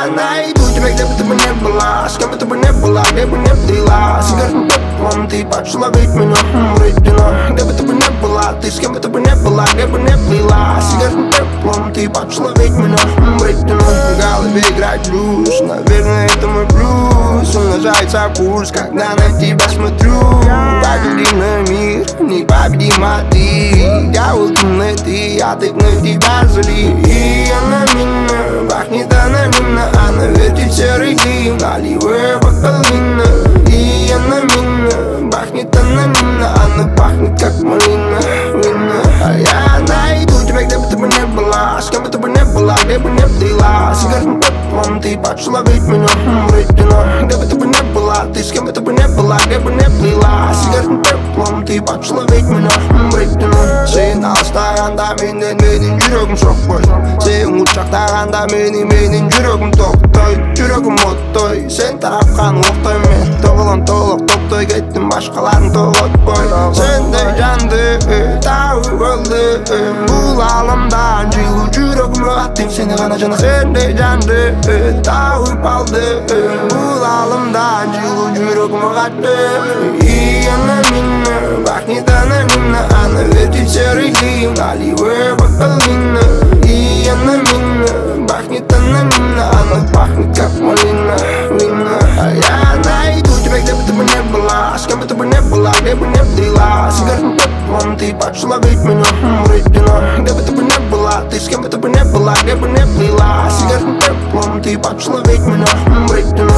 я найду тебя, где бы ты бы не была, с кем бы ты бы не была, где бы не плела. Сигаретным пеплом ты пошла ведь меня рыдина. Где бы ты бы не была, ты с кем бы ты бы не была, где бы не плела. Сигаретным пеплом ты пошла ведь меня рыдина. В голове играет блюз, наверное это мой плюс. Умножается пульс, когда на тебя смотрю. Погляди на мир, непобедима ты. Я улыбный ты, а ты вновь тебя зли. И она меня пахнет анонимно, она вертит серый дым, наливая бокал вина. И она меня пахнет анонимно, она пахнет как малина, вина. А я найду тебя, где бы ты бы не была, с кем бы ты бы не была, где бы не плела. Сигаретным пеплом ты пошла ведь меня рыдина. Где бы ты бы не была, ты с кем бы ты бы не была, где бы не плела. Сигаретным пеплом ты пошла ведь меня рыдина. Сен алыстағанда менен менің жүрегім соқпай. Сен құшақтағанда менің жүрегім тоқтай. Жүрегім оттай, сен тарапқан оқтай мен. Тоғылын толық топтай кеттім, башқаларын тоғытпай. Сендей жанды тауып өлдім, бұл ғаламда жылу жүрегім аттым сені ғана жана. Сендей жанды тауып алдым, бұл ғаламда жылу жүрегім аттым. И она меня пахнет анонимно, она вертит серый дым, наливая бокал вина. И она меня пахнет анонимно, она пахнет как малина, вина. А я найду тебя, где бы ты бы не была, с кем бы ты бы не была, где бы не плела. Сигаретным пеплом ты пошла ведь меня рыдина. Где бы ты бы не была, ты с кем бы ты бы не была, где бы не плела. Сигаретным пеплом ты пошла ведь меня рыдина.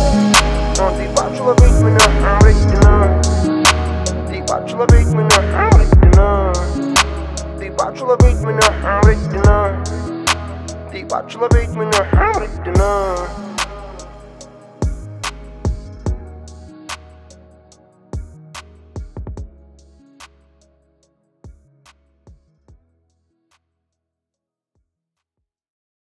Ты пошла ведь меня рыдина. Ты пошла ведь меня рыдина. Ты пошла ведь меня рыдина. Ты пошла ведь меня рыдина.